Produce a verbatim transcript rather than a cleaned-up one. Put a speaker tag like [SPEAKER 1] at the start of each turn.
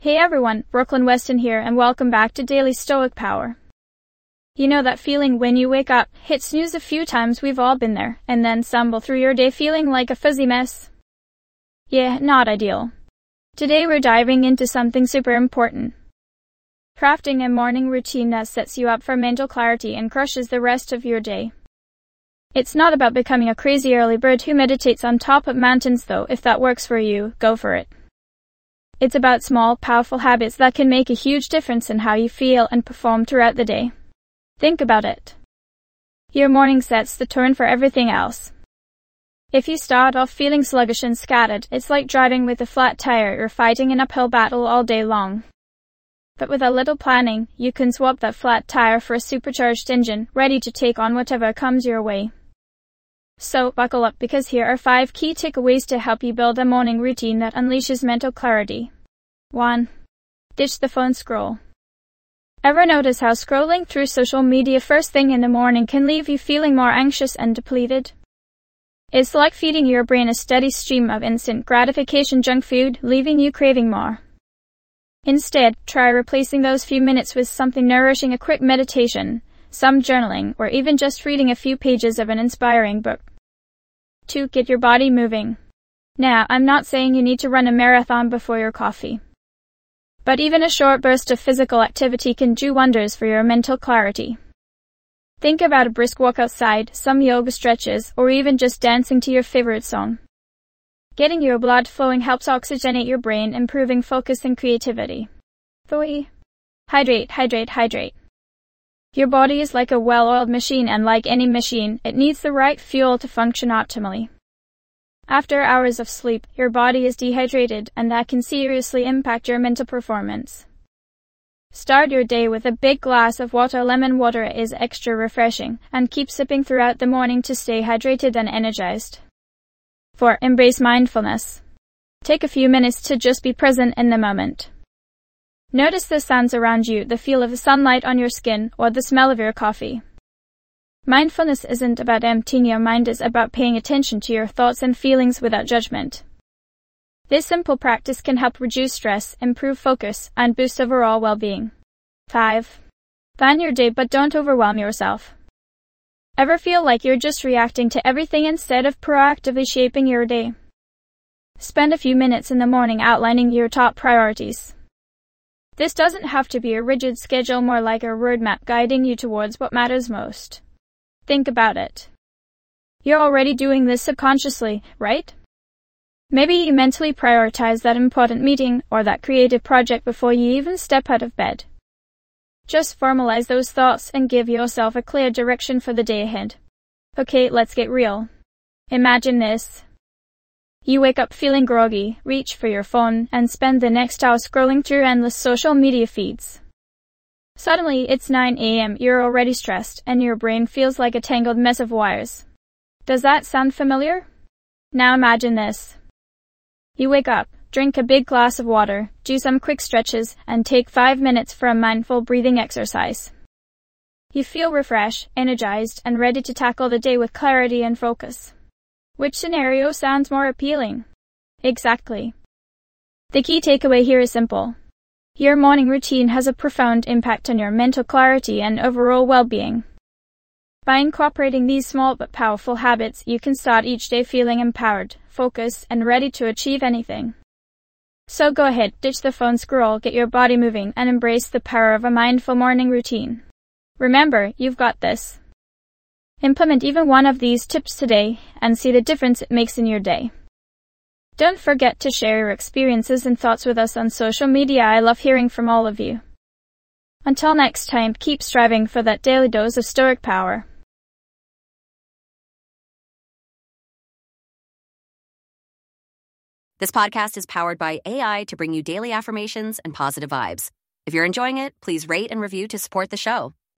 [SPEAKER 1] Hey everyone, Brooklyn Weston here, and welcome back to Daily Stoic Power. You know that feeling when you wake up, hit snooze a few times, we've all been there, and then stumble through your day feeling like a fuzzy mess? Yeah, not ideal. Today we're diving into something super important. Crafting a morning routine that sets you up for mental clarity and crushes the rest of your day. It's not about becoming a crazy early bird who meditates on top of mountains though. If that works for you, go for it. It's about small, powerful habits that can make a huge difference in how you feel and perform throughout the day. Think about it. Your morning sets the tone for everything else. If you start off feeling sluggish and scattered, it's like driving with a flat tire or fighting an uphill battle all day long. But with a little planning, you can swap that flat tire for a supercharged engine, ready to take on whatever comes your way. So, buckle up, because here are five key takeaways to help you build a morning routine that unleashes mental clarity. one. Ditch the phone scroll. Ever notice how scrolling through social media first thing in the morning can leave you feeling more anxious and depleted? It's like feeding your brain a steady stream of instant gratification junk food, leaving you craving more. Instead, try replacing those few minutes with something nourishing, a quick meditation, some journaling, or even just reading a few pages of an inspiring book. two. Get your body moving. Now, I'm not saying you need to run a marathon before your coffee. But even a short burst of physical activity can do wonders for your mental clarity. Think about a brisk walk outside, some yoga stretches, or even just dancing to your favorite song. Getting your blood flowing helps oxygenate your brain, improving focus and creativity. three. Hydrate, hydrate, hydrate. Your body is like a well-oiled machine, and like any machine, it needs the right fuel to function optimally. After hours of sleep, your body is dehydrated, and that can seriously impact your mental performance. Start your day with a big glass of water. Lemon water is extra refreshing, and keep sipping throughout the morning to stay hydrated and energized. four. Embrace mindfulness. Take a few minutes to just be present in the moment. Notice the sounds around you, the feel of the sunlight on your skin, or the smell of your coffee. Mindfulness isn't about emptying your mind, it's about paying attention to your thoughts and feelings without judgment. This simple practice can help reduce stress, improve focus, and boost overall well-being. five. Plan your day, but don't overwhelm yourself. Ever feel like you're just reacting to everything instead of proactively shaping your day? Spend a few minutes in the morning outlining your top priorities. This doesn't have to be a rigid schedule, more like a roadmap guiding you towards what matters most. Think about it. You're already doing this subconsciously, right? Maybe you mentally prioritize that important meeting or that creative project before you even step out of bed. Just formalize those thoughts and give yourself a clear direction for the day ahead. Okay, let's get real. Imagine this. You wake up feeling groggy, reach for your phone, and spend the next hour scrolling through endless social media feeds. Suddenly, it's nine a.m., you're already stressed, and your brain feels like a tangled mess of wires. Does that sound familiar? Now imagine this. You wake up, drink a big glass of water, do some quick stretches, and take five minutes for a mindful breathing exercise. You feel refreshed, energized, and ready to tackle the day with clarity and focus. Which scenario sounds more appealing? Exactly. The key takeaway here is simple. Your morning routine has a profound impact on your mental clarity and overall well-being. By incorporating these small but powerful habits, you can start each day feeling empowered, focused, and ready to achieve anything. So go ahead, ditch the phone scroll, get your body moving, and embrace the power of a mindful morning routine. Remember, you've got this. Implement even one of these tips today and see the difference it makes in your day. Don't forget to share your experiences and thoughts with us on social media. I love hearing from all of you. Until next time, keep striving for that daily dose of stoic power.
[SPEAKER 2] This podcast is powered by A I to bring you daily affirmations and positive vibes. If you're enjoying it, please rate and review to support the show.